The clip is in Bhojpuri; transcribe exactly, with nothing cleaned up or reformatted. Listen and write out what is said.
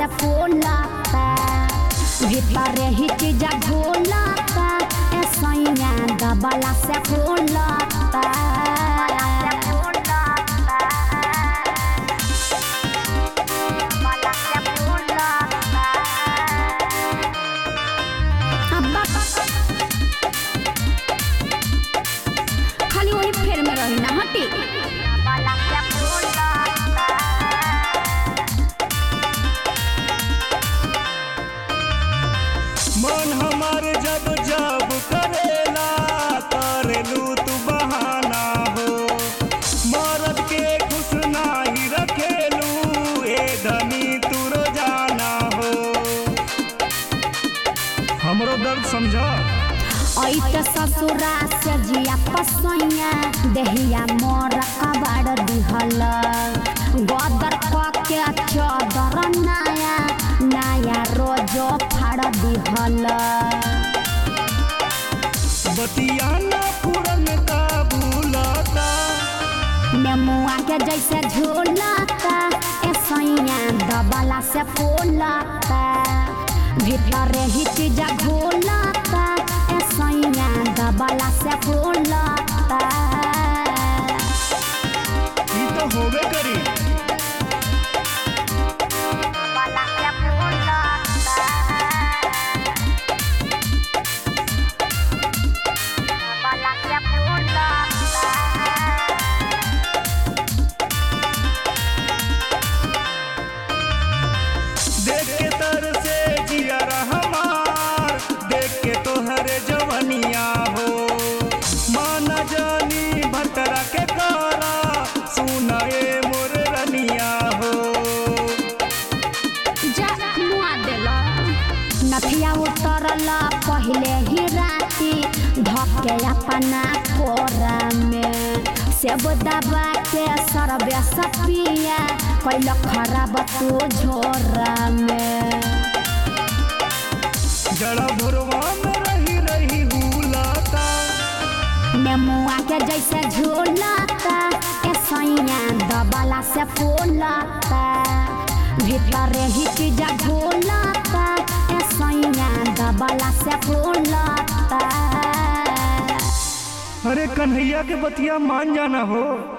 फूलता भीतर ही चीज घोलता ए सैया दबला से फूलता खाली वही फेर में रही ना हटी मन हमार जब जब करेला करेलू तू बहाना हो मरद के खुश नाही रखेलू ए धनी तू रोजाना हो हमरो दर्द समझा ऐत ससुरा से जिया पसैया देहिया मोर कबाड़ दिहल गदर पके चदर नया नया रोजो फाड़ दिहल बतिया ना पूरन का भूलता नेमुआ के जैसे झूलता ए सैया दबला से फूलता भीतर ही चीज घोलता ए सैया दबला से फूलता ई तो होबे करी देख के तर से जिया हमार देख के तोहरे जवनिया हो माना जानी भटरा के कारा सुनाए मोर रनिया हो जा मुआ देला नथिया उतरल पहले ही राती धके अपना कोरा में सेब दबा के सरबे सपिया कैल खराब तू झोरा में जड़ा भोरवा में रही रही हुलाता नेमुआ के जैसे झूलता ए सैया दबला से फूलता भीतर ही चीज घोलता ए सैया दबला से फूलता अरे कन्हैया के बतिया मान जाना हो।